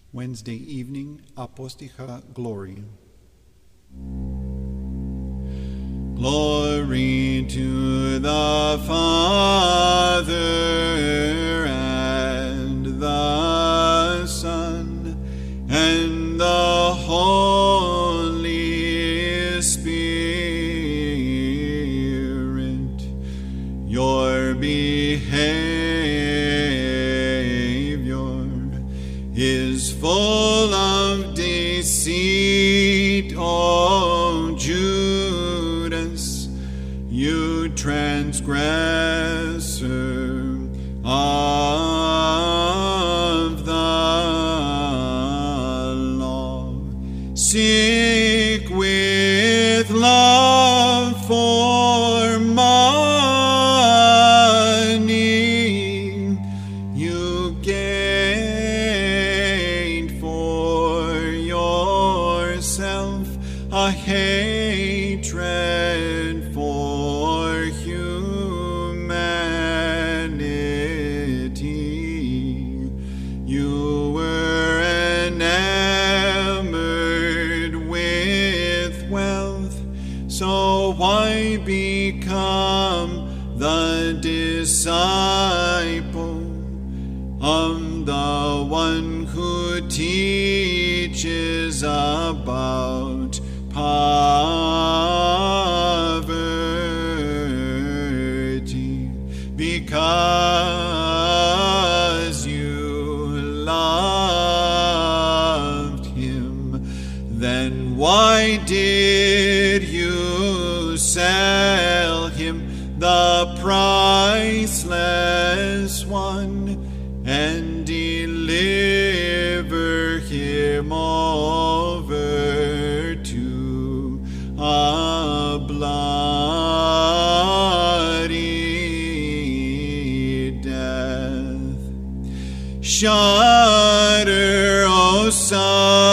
Wednesday evening, Aposticha Glory. Glory to the Father and the Son and the Holy Spirit. Your behavior is full of deceit, O Judas, you transgressor of the law. Seek with love for money, you gained for yourself a hatred for humanity. You were enamored with wealth, so why become the disciple of the one who teaches about poverty? Because you loved him, then why did you sell him, the priceless one, and deliver him over to a bloody death? Shudder, O son